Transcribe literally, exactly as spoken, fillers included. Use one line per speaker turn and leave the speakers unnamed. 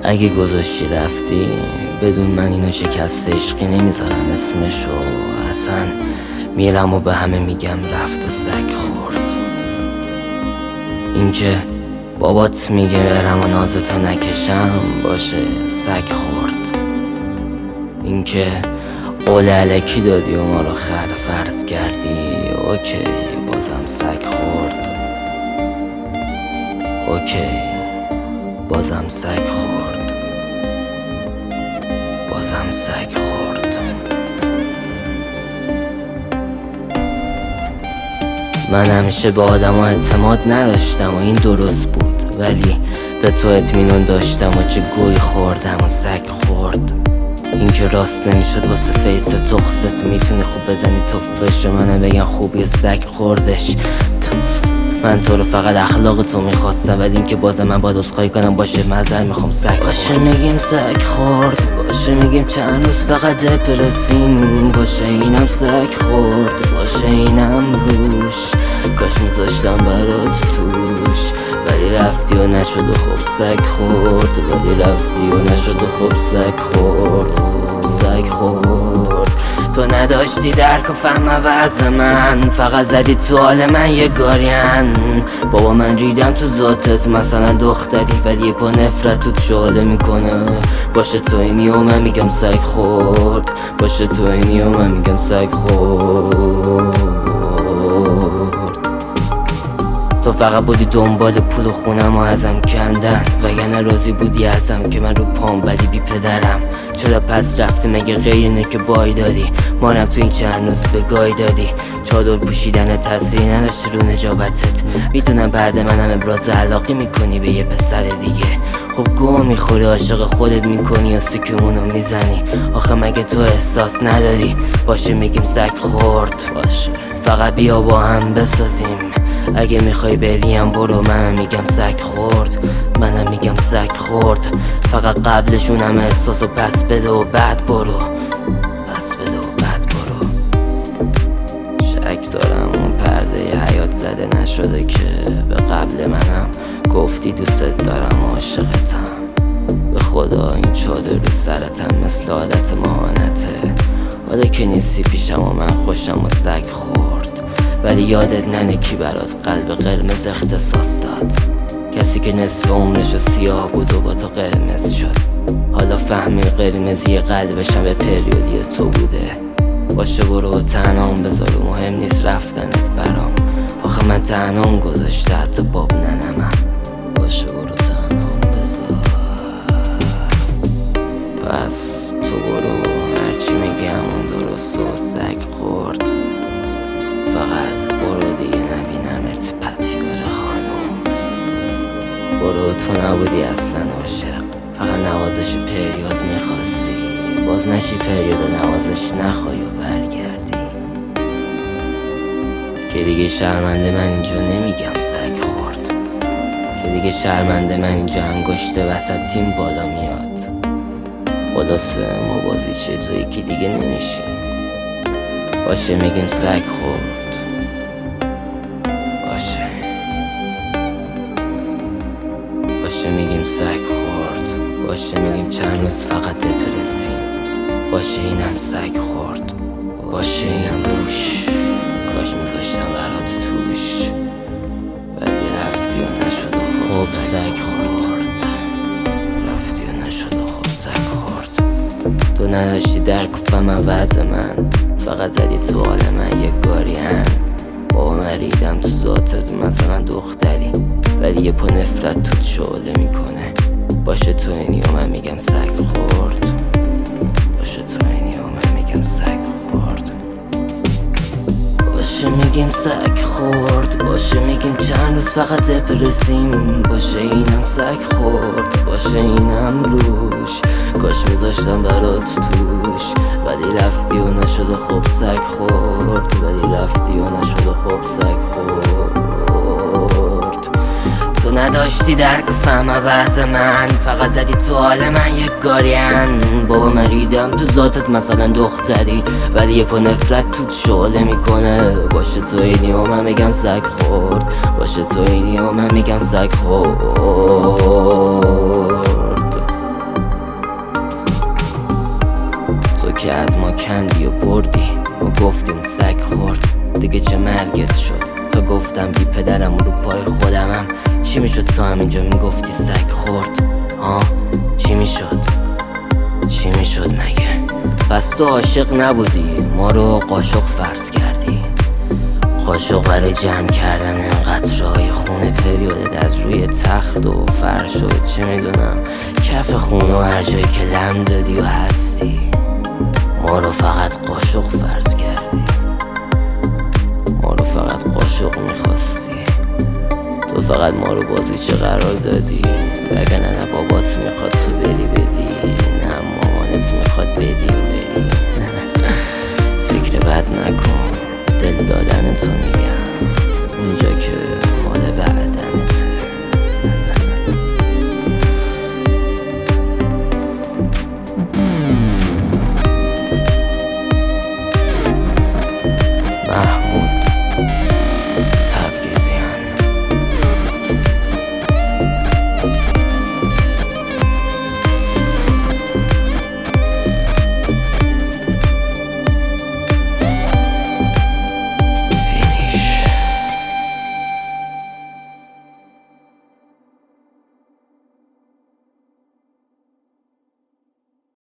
اگه گذاشتی رفتی بدون من اینو شکست عشقی نمیذارم اسمشو. اصلا میرم و به همه میگم رفت و سگ خورد. اینکه بابات میگه برم و نازتو نکشم باشه سگ خورد. اینکه قول الکی دادی و ما رو خر فرض کردی اوکی بازم سگ خورد. اوکی بازم سگ خورد. بازم سگ خورد. من همیشه به آدم ها اعتماد نداشتم و این درست بود، ولی به تو اطمینان داشتم و چه گوی خوردم و سگ خورد. این که راست نمیشد واسه فیس تخست میتونی خوب بزنی توفش و منم بگم خوبی سگ خوردش توف. من تو رو فقط اخلاق تو میخواستم، ولی این که بازم من باید عذرخواهی کنم باشه معذر میخوام سگ باشه میگیم سگ خورد. باشه میگیم چند روز فقط دپرسیم باشه اینم سگ خورد. باشه اینم روش کاش میذاشتم برات توش، ولی رفتی و نشد و خوب سگ خورد. ولی رفتی و نشد و خوب سگ خورد. خوب سگ خورد. تو نداشتی درک و فهم وضع من، فقط زدی تو حال من یه گارین. بابا من ریدم تو ذاتت مثلا دختری، ولی با نفرت تو شعله میکنه. باشه تو اینی و من میگم سگ خورد. باشه تو اینی و من میگم سگ خورد. تو فقط بودی دنبال پول و خونم و ازم کندن، وگرنه راضی بودی ازم که من رو پام ولی بی پدرم. چرا پس رفتی مگه غیر اینه که بای دادی؟ مانم تو این چند روز به گای دادی. چادر پوشیدن تأثیری نداشتی رو نجابتت. میدونم بعد منم ابراز علاقه میکنی به یه پسر دیگه. خب گوه میخوری عاشق خودت میکنی و سیکمونو میزنی. آخه مگه تو احساس نداری؟ باشه میگیم سگ خورد. باشه فقط بیا با هم بسازیم. اگه میخوای بریم برو، من میگم سگ خورد. منم میگم سگ خورد. فقط قبلشون هم احساس و پس بده و بعد برو. پس بده و بعد برو. شک دارم اون پرده حیات زده نشده که به قبل منم گفتی دوست دارم و عاشقتم. به خدا این چادر رو سرتم مثل عادت ماهانته. حالا که نیستی پیشم و من خوشم و سگ خورد. ولی یادت ننه کی برات قلب قرمز اختصاص داد؟ کسی که نصف عمرشو سیاه بود و با تو قرمز شد. حالا فهمی قرمزی قلبشم به پریودی تو بوده. باشه برو تنهام بذار و مهم نیست رفتنت برام. آخه من تنهام گذاشته حتی باب ننمم. باشه برو تنهام بذار. پس تو برو هرچی میگی همون درست و سگ خورد. فقط برو دیگه نبینمت پتیاره خانم. برو تو نبودی اصلا عاشق، فقط نوازش پریود میخواستی. باز نشی پریود و نوازش نخوای و برگردی. که دیگه شرمنده من اینجا نمیگم سگ خورد. که دیگه شرمنده من اینجا انگشت وسطیم بالا میاد. خلاصه ما بازی چه توی که دیگه نمیشی. باشه میگیم سگ خورد. باشه باشه میگیم سگ خورد. باشه میگیم چند روز فقط دپرسیم. باشه اینم سگ خورد. باشه اینم روش کاش میذاشتم برات توش، ولی رفتی و نشد و خوب سگ خورد. رفتی و نشد و خوب سگ خورد. تو نداشتی درک و فهم وضع من، فقط زدی تو حال من یه گارین. بابا من ریدم تو ذاتت مثلا دختری، ولی یه پا نفرت توت شعله میکنه. باشه تو اینی و من میگم سگ خورد. باشه تو اینی و من میگم سگ خورد. باشه میگیم سگ خورد. باشه میگیم چند روز فقط دپرسیم. باشه اینم سگ خورد. باشه اینم روش کاش میذاشتم برات توش، ولی رفتی و نشد و خوب سگ خورد. ولی رفتی و نشد و خوب سگ خورد. تو نداشتی درک و فهم وضع من، فقط زدی تو حال من یک گارین. بابا من ریدم تو ذاتت مثلا دختری، ولی یه پا نفرت توت شعله میکنه. باشه تو اینی و من میگم سگ خورد. باشه تو اینی و من میگم سگ خورد. دیگه چه مرگت شد؟ تا گفتم بی پدرم و رو پای خودمم. چی میشد تا همینجا میگفتی سگ خورد؟ ها چی میشد؟ چی میشد مگه؟ پس تو عاشق نبودی، ما رو قاشق فرض کردی. قاشق برای جمع کردن این قطرهای خونه پریودت از روی تخت و فرش و چه میدونم کف خونه و هر جایی که لم دادی و هستی. ما رو فقط قاشق فرض کردی، ما رو فقط قاشق میخواستی. تو فقط ما رو بازیچه قرار دادی، وگرنه نه بابات میخواد تو بری بدی، نه مامانت میخواد بدی و بدی. فکر بد نکن، دل دادن تو میگه